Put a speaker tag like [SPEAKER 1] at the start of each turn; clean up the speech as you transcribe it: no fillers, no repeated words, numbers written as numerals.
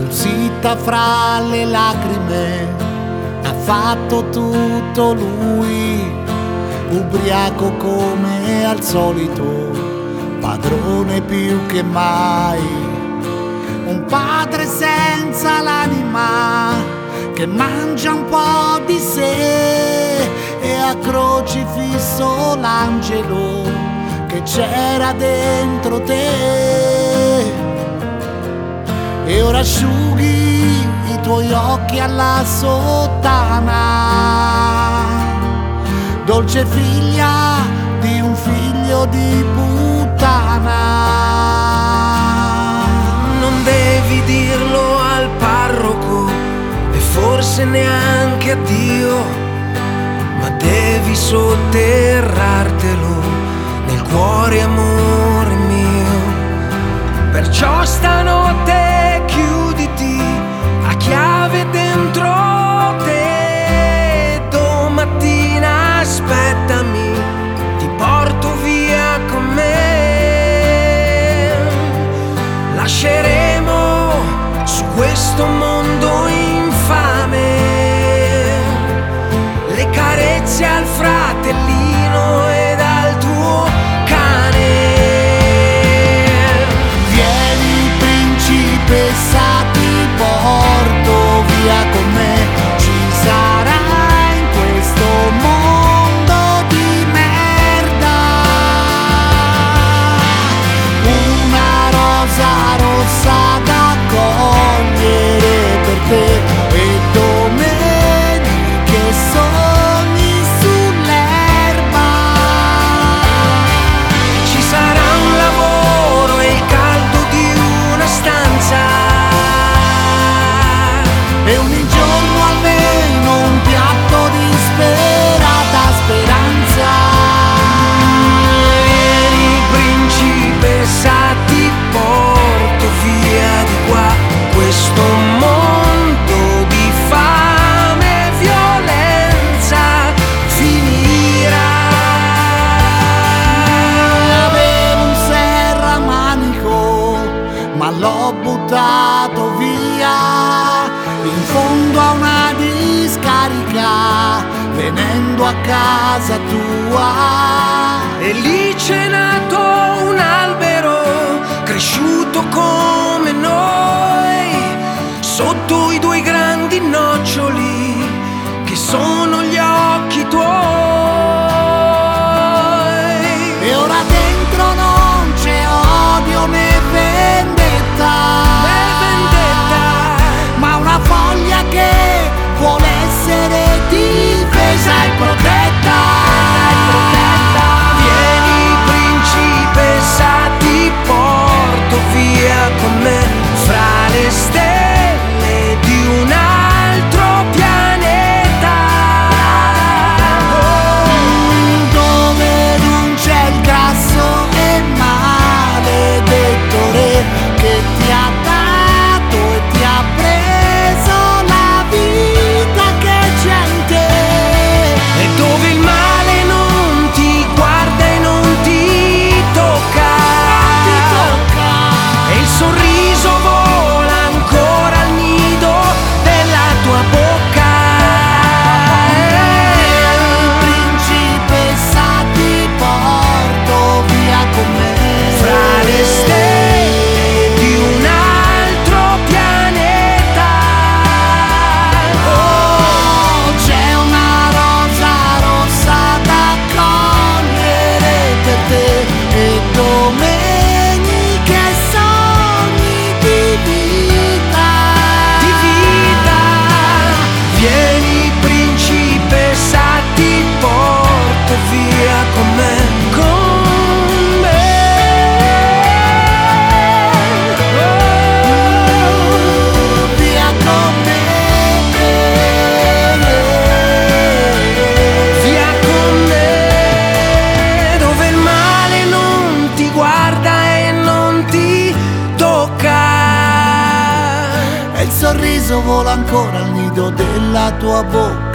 [SPEAKER 1] Tu zitta fra le lacrime, ha fatto tutto lui, ubriaco come al solito, padrone più che mai. Un padre senza l'anima, che mangia un po' di sé, e ha crocifisso l'angelo che c'era dentro te. E ora asciughi i tuoi occhi alla sottana, dolce figlia di un figlio di puttana.
[SPEAKER 2] Non devi dirlo al parroco e forse neanche a Dio, ma devi sotterrartelo nel cuore, amore mio. Perciò stanotte chiuditi a chiave dentro te, domattina aspettami, ti porto via con me. Lasceremo su questo mondo infame le carezze al fratellino ed al tuo cane.
[SPEAKER 1] Vieni principessa, ti porto via con me. Ci sarà in questo mondo di merda una rosa rossa da cogliere per te, e domeniche sogni sull'erba.
[SPEAKER 2] Ci sarà un lavoro e il caldo di una stanza,
[SPEAKER 1] e ogni giorno almeno un piatto di sperata speranza.
[SPEAKER 2] vieni principessa, ti porto via di qua. Questo mondo di fame e violenza finirà.
[SPEAKER 1] Avevo un serramanico, ma l'ho buttato via in fondo a una discarica, venendo a casa tua.
[SPEAKER 2] E lì c'è nato un albero cresciuto come noi, sotto i due grandi noccioli che sono gli occhi tuoi.
[SPEAKER 1] E ora dentro non c'è odio né vendetta, ma una foglia che vuole essere difesa e protetta.
[SPEAKER 2] Vieni principessa, ti porto via con me fra le stelle di un altro pianeta,
[SPEAKER 1] Dove non c'è il grasso e maledetto re che ti ha dato e ti ha preso la vita che c'è in te.
[SPEAKER 2] e dove il male non ti guarda e non ti tocca, e il sorriso vola ancora al nido della tua bocca.
[SPEAKER 1] Principessa, ti porto via con me
[SPEAKER 2] Fra le stelle di un altro pianeta,
[SPEAKER 1] Oh, c'è una rosa rossa da cogliere per te, e domeniche sogni di vita.
[SPEAKER 2] vieni principessa, ti porto via con me, con me.
[SPEAKER 1] Via con me,
[SPEAKER 2] Via con me, dove il male non ti guarda e non ti tocca.
[SPEAKER 1] e il sorriso vola ancora al nido della tua bocca.